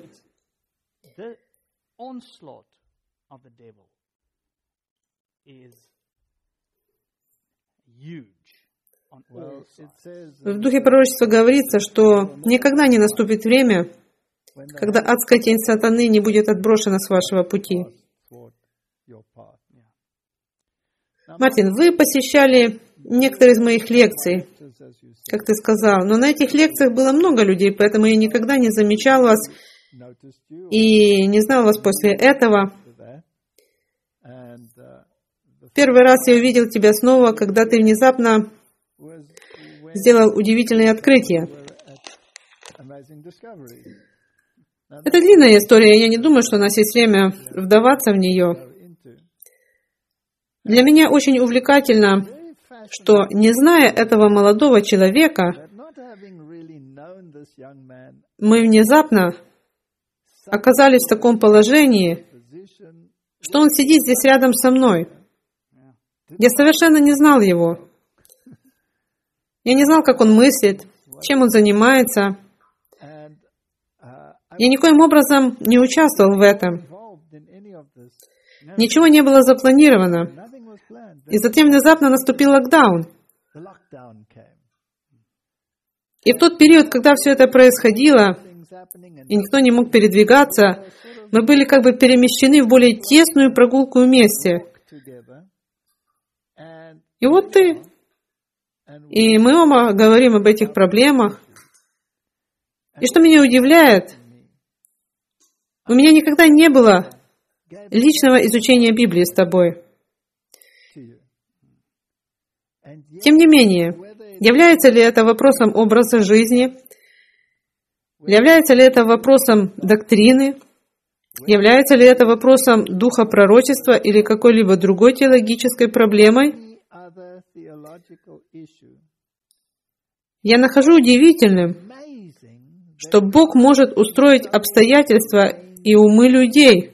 В Духе пророчества говорится, что никогда не наступит время, когда адская тень сатаны не будет отброшена с вашего пути. Мартин, вы посещали некоторые из моих лекций, как ты сказал, но на этих лекциях было много людей, поэтому я никогда не замечал вас и не знал вас после этого. Первый раз я увидел тебя снова, когда ты внезапно сделал удивительные открытия. Это длинная история, я не думаю, что у нас есть время вдаваться в нее. Для меня очень увлекательно, что, не зная этого молодого человека, мы внезапно оказались в таком положении, что он сидит здесь рядом со мной. Я совершенно не знал его. Я не знал, как он мыслит, чем он занимается. Я никоим образом не участвовал в этом. Ничего не было запланировано. И затем внезапно наступил локдаун. И в тот период, когда все это происходило, и никто не мог передвигаться, мы были как бы перемещены в более тесную прогулку вместе. И вот ты И мы оба говорим об этих проблемах. И что меня удивляет, у меня никогда не было личного изучения Библии с тобой. Тем не менее, является ли это вопросом образа жизни? Является ли это вопросом доктрины? Является ли это вопросом духа пророчества или какой-либо другой теологической проблемой? Я нахожу удивительным, что Бог может устроить обстоятельства и умы людей,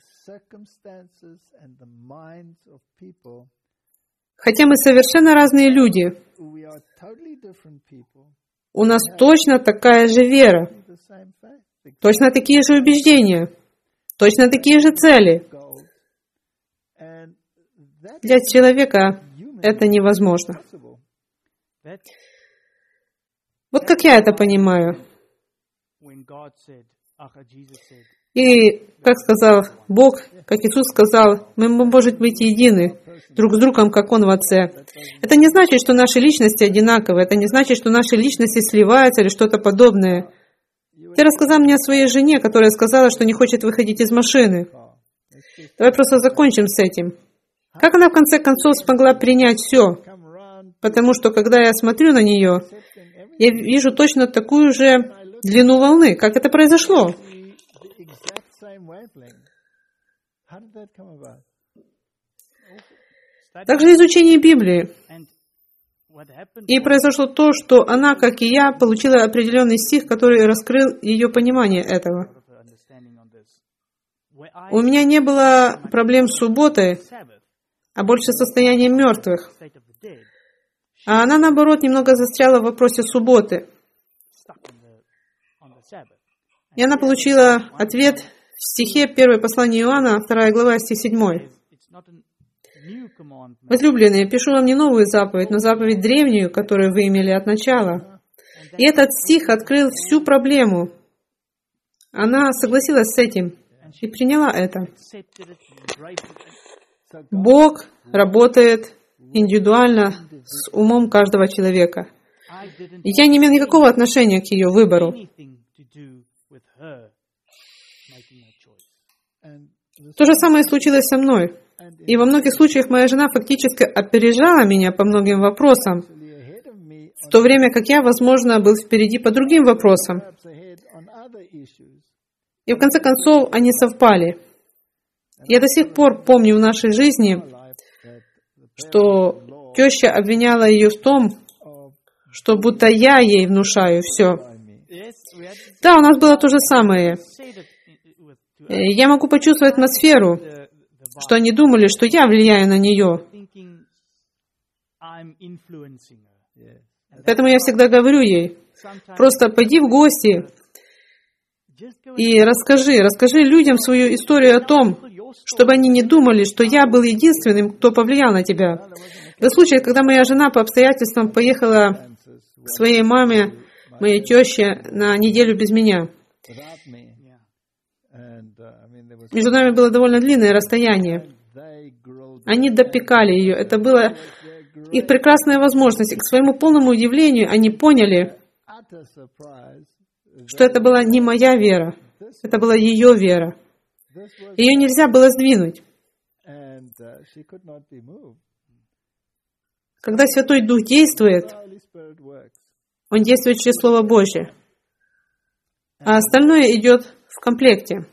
хотя мы совершенно разные люди. У нас точно такая же вера, точно такие же убеждения, точно такие же цели. Для человека это невозможно. Вот как я это понимаю. И, как сказал Бог, как Иисус сказал, мы можем быть едины друг с другом, как Он в Отце. Это не значит, что наши личности одинаковы, это не значит, что наши личности сливаются или что-то подобное. Ты рассказал мне о своей жене, которая сказала, что не хочет выходить из машины. Давай просто закончим с этим. Как она в конце концов смогла принять все? Потому что, когда я смотрю на нее, я вижу точно такую же длину волны. Как это произошло? Также изучение Библии. И произошло то, что она, как и я, получила определенный стих, который раскрыл ее понимание этого. У меня не было проблем с субботой, а больше состоянием мертвых. А она, наоборот, немного застряла в вопросе субботы. И она получила ответ в стихе 1 послания Иоанна, 2 глава, стих 7. «Возлюбленные, пишу вам не новую заповедь, но заповедь древнюю, которую вы имели от начала». И этот стих открыл всю проблему. Она согласилась с этим и приняла это. Бог работает индивидуально с умом каждого человека. И я не имел никакого отношения к ее выбору. То же самое случилось со мной. И во многих случаях моя жена фактически опережала меня по многим вопросам, в то время как я, возможно, был впереди по другим вопросам. И в конце концов они совпали. Я до сих пор помню в нашей жизни, что теща обвиняла ее в том, что будто я ей внушаю все. Да, у нас было то же самое. Я могу почувствовать атмосферу, что они думали, что я влияю на нее. Поэтому я всегда говорю ей, просто пойди в гости и расскажи людям свою историю о том, чтобы они не думали, что я был единственным, кто повлиял на тебя. В случае, когда моя жена по обстоятельствам поехала к своей маме, моей теще, на неделю без меня. Между нами было довольно длинное расстояние. Они допекали ее. Это была их прекрасная возможность. И к своему полному удивлению они поняли, что это была не моя вера, это была ее вера. Ее нельзя было сдвинуть. Когда Святой Дух действует, Он действует через Слово Божье, а остальное идет в комплекте.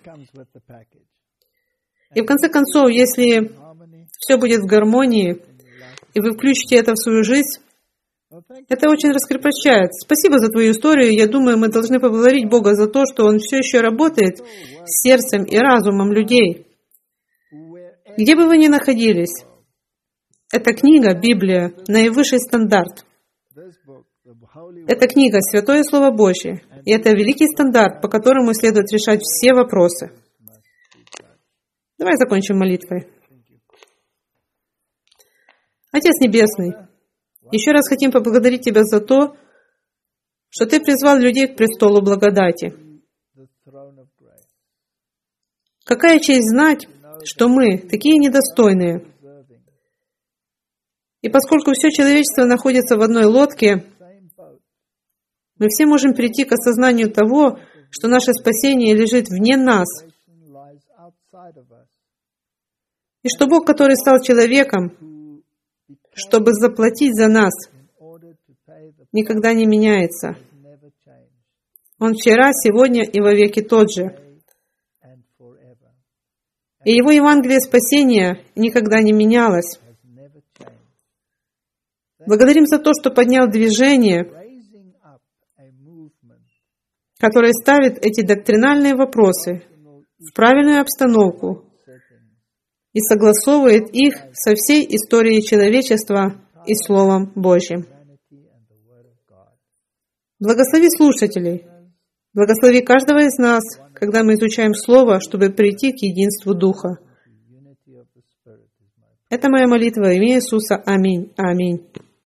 И в конце концов, если все будет в гармонии, и вы включите это в свою жизнь, это очень раскрепощает. Спасибо за твою историю. Я думаю, мы должны поблагодарить Бога за то, что Он все еще работает с сердцем и разумом людей. Где бы вы ни находились, эта книга, Библия, наивысший стандарт. Эта книга — Святое Слово Божье. И это великий стандарт, по которому следует решать все вопросы. Давай закончим молитвой. Отец Небесный, еще раз хотим поблагодарить Тебя за то, что Ты призвал людей к престолу благодати. Какая честь знать, что мы такие недостойные, И поскольку все человечество находится в одной лодке, мы все можем прийти к осознанию того, что наше спасение лежит вне нас, и что Бог, который стал человеком, чтобы заплатить за нас, никогда не меняется. Он вчера, сегодня и во веки тот же. И Его Евангелие спасения никогда не менялось. Благодарим за то, что поднял движение, которое ставит эти доктринальные вопросы в правильную обстановку и согласовывает их со всей историей человечества и Словом Божьим. Благослови слушателей, благослови каждого из нас, когда мы изучаем Слово, чтобы прийти к единству Духа. Это моя молитва во имя Иисуса. Аминь. Аминь.